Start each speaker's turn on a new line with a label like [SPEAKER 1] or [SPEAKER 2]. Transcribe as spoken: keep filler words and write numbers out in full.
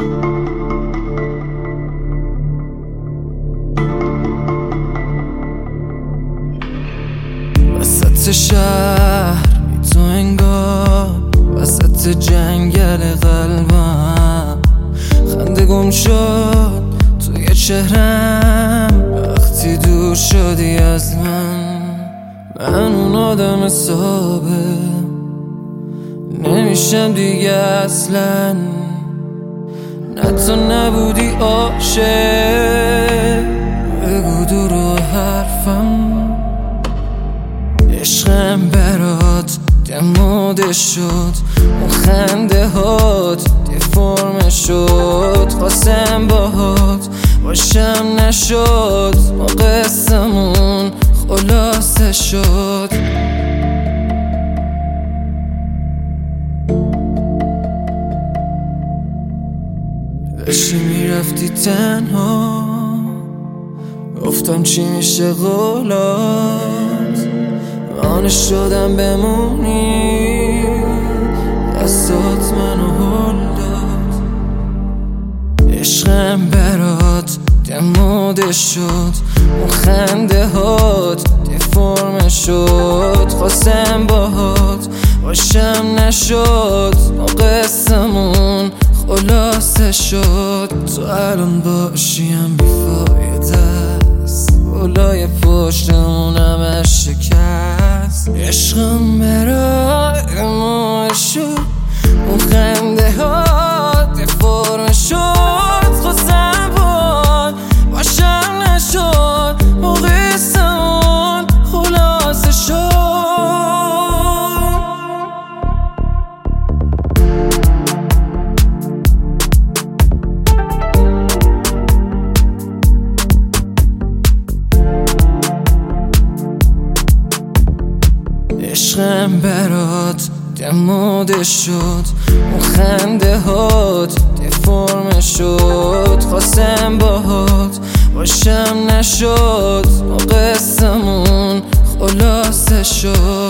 [SPEAKER 1] وسط شهر بی تو انگار وسط جنگل قلبم خنده گم شد توی چهرم وقتی دور شدی از من. من اون آدم حسابه نمیشم دیگه اصلا، نه تو نبودی عاشق. بگو دورو حرفم عشقم برات دماده شد، اون خنده هات دیفرم شد. خواستم باهات باشم نشد، ما قصمون خلاصه شد. داشتی میرفتی تنها، گفتم چی میشه قولات، آن شدم بمونی دستات منو هل داد. عشقم برات دماده شد، اون خنده هات دیفرم شد. خواستم باهات باشم نشد، ما قصمون خلاصه شد. تو الان باشیم بیفایده است، اولای پشتمونم از شکست. عشقم برای ما شد، اون خنده ها دیفرم شد. خواستم باهات باشم نشد، ما قصمون خلاصه شد. عشقم برات دماده شد، اون خنده هات دیفرم شد. خواستم باهات باشم نشد، ما قصمون خلاصه شد.